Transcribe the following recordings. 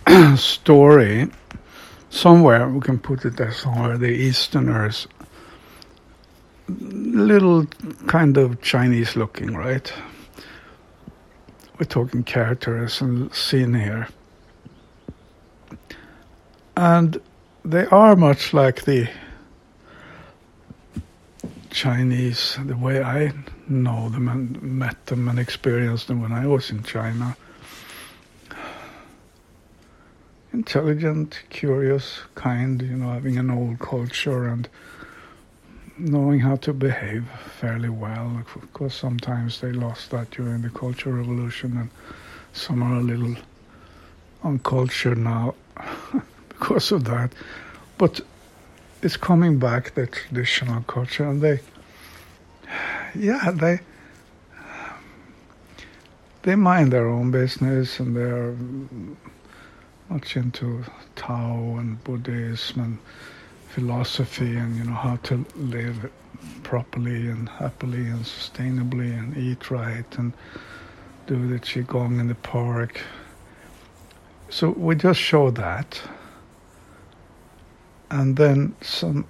story. Somewhere, we can put it there somewhere, the Easterners, little kind of Chinese looking, right? We're talking characters and scene here. And they are much like the Chinese, the way I know them and met them and experienced them when I was in China. Intelligent, curious, kind, having an old culture and knowing how to behave fairly well. Of course, sometimes they lost that during the Cultural Revolution, and some are a little uncultured now because of that. But it's coming back, the traditional culture, and they mind their own business, and they're much into Tao and Buddhism and philosophy, and how to live properly and happily and sustainably and eat right and do the qigong in the park. So we just show that, and then some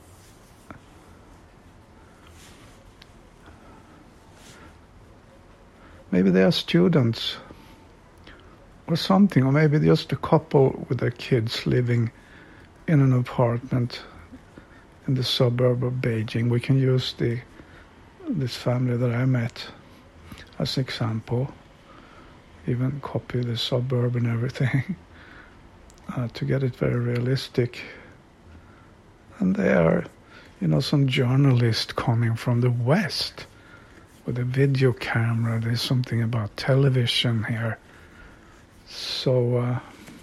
maybe they are students or something, or maybe just a couple with their kids living in an apartment in the suburb of Beijing. We can use this family that I met as an example, even copy the suburb and everything to get it very realistic. And they are, some journalist coming from the West with a video camera. There's something about television here. So,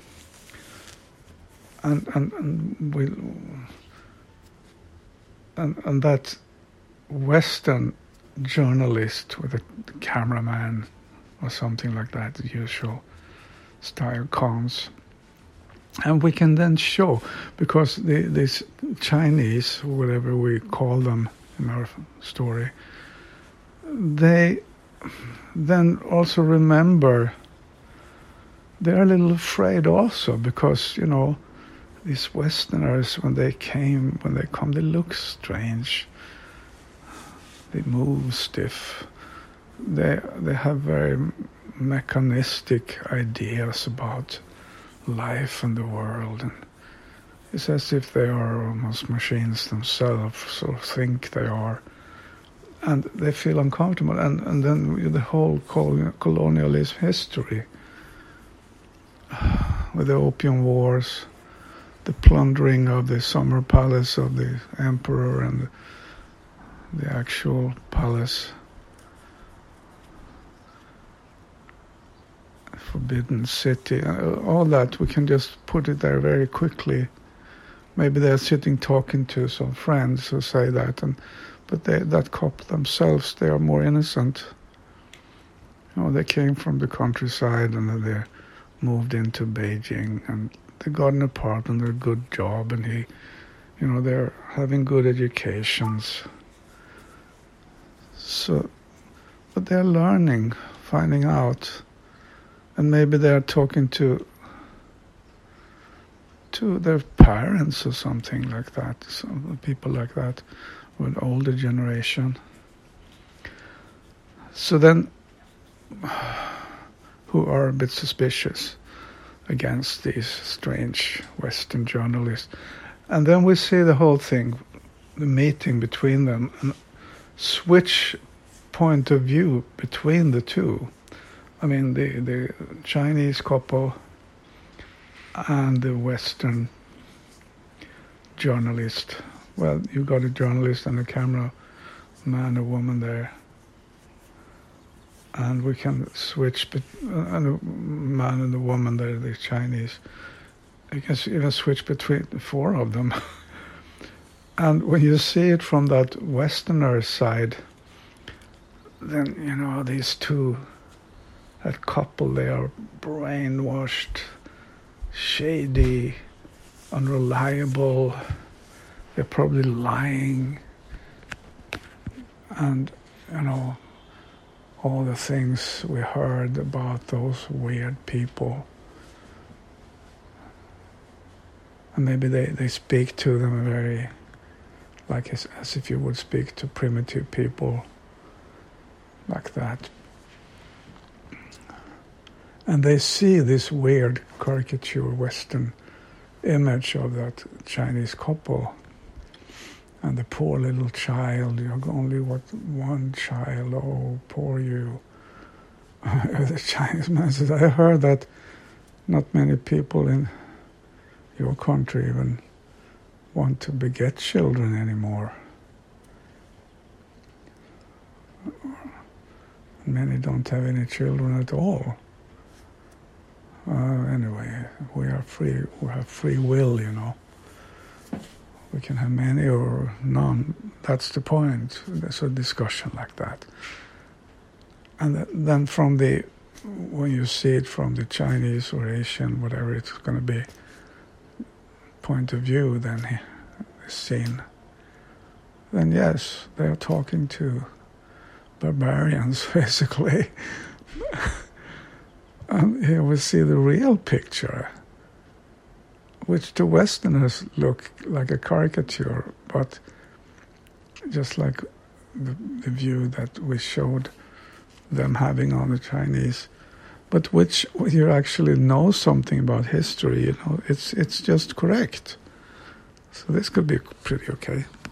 and that Western journalist with a cameraman or something like that, the usual style comes. And we can then show, because these Chinese, whatever we call them in our story, they then also remember. They're a little afraid also, because, these Westerners, when they come, they look strange. They move stiff. They have very mechanistic ideas about life and the world. And it's as if they are almost machines themselves, sort of think they are. And they feel uncomfortable. And then the whole colonialism history, with the Opium Wars, the plundering of the summer palace of the emperor and the actual palace, Forbidden City, all that, we can just put it there very quickly. Maybe they're sitting talking to some friends who say that, but that couple themselves, they are more innocent. They came from the countryside and they're moved into Beijing, and they got an apartment, a good job, and they're having good educations. So, but they're learning, finding out, and maybe they're talking to their parents or something like that, some people like that, with older generation. So then, who are a bit suspicious against these strange Western journalists. And then we see the whole thing, the meeting between them, and switch point of view between the two. I mean, the Chinese couple and the Western journalist. Well, you got a journalist and a camera man, a woman there. And we can switch, and the man and the woman, they're the Chinese. You can even switch between the four of them. And when you see it from that Westerner side, then, these two, that couple, they are brainwashed, shady, unreliable. They're probably lying. And, all the things we heard about those weird people. And maybe they speak to them very, like as if you would speak to primitive people, like that. And they see this weird caricature Western image of that Chinese couple. And the poor little child, you have only one child, oh, poor you. The Chinese man says, I heard that not many people in your country even want to beget children anymore. Many don't have any children at all. Anyway, we are free. We have free will, you know. We can have many or none. That's the point. There's a discussion like that. And then when you see it from the Chinese or Asian, whatever it's going to be, point of view, then seen. Then yes, they are talking to barbarians, basically. And here we see the real picture, which to Westerners look like a caricature, but just like the view that we showed them having on the Chinese, but which you actually know something about history, you know, it's just correct. So this could be pretty okay.